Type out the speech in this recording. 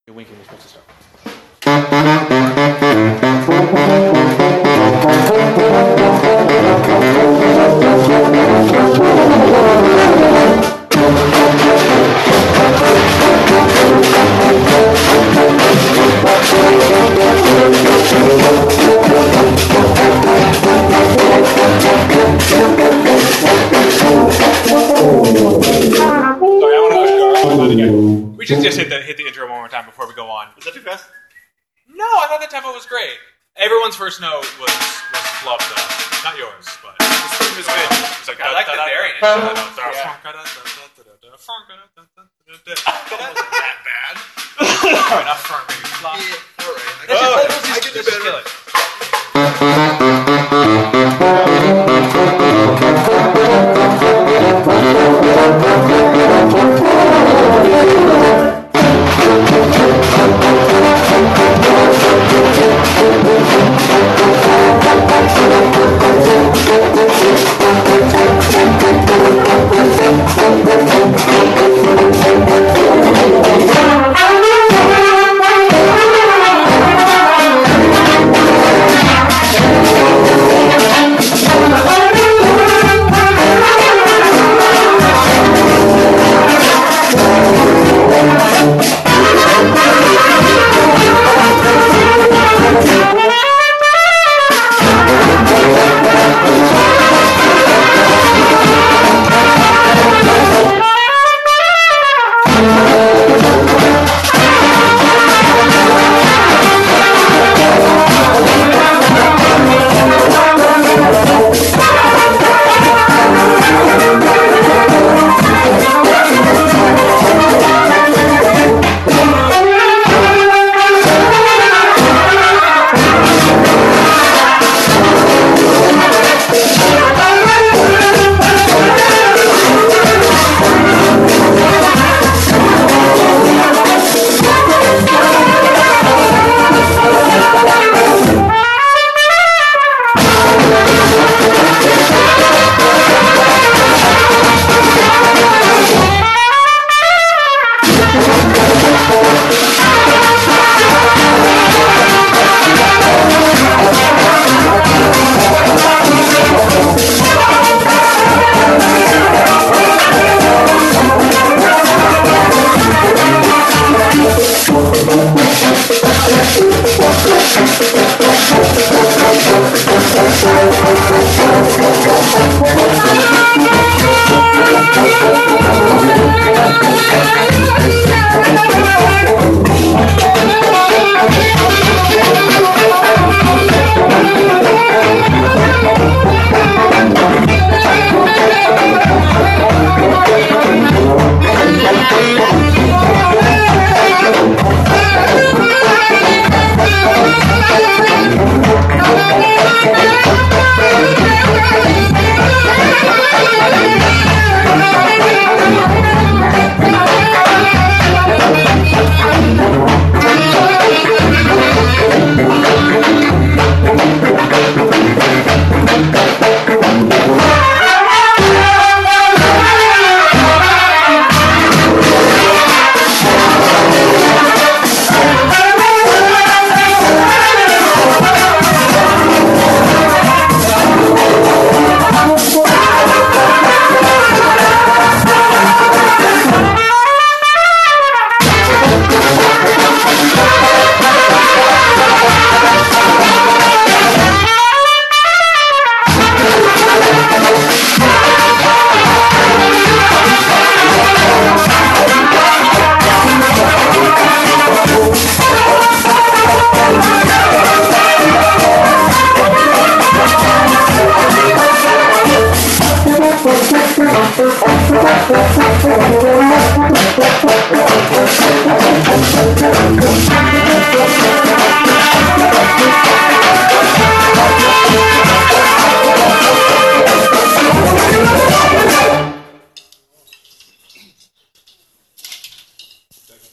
You're winking, we're supposed to start. We should just hit the intro one more time before we go on. Was that too fast? No, I thought the tempo was great. Everyone's first note was flubbed though. Not yours, but it was good. It's like, I like the variant. Wasn't that bad? Alright, not front, maybe flop. Yeah, alright. I can do better. Thank you.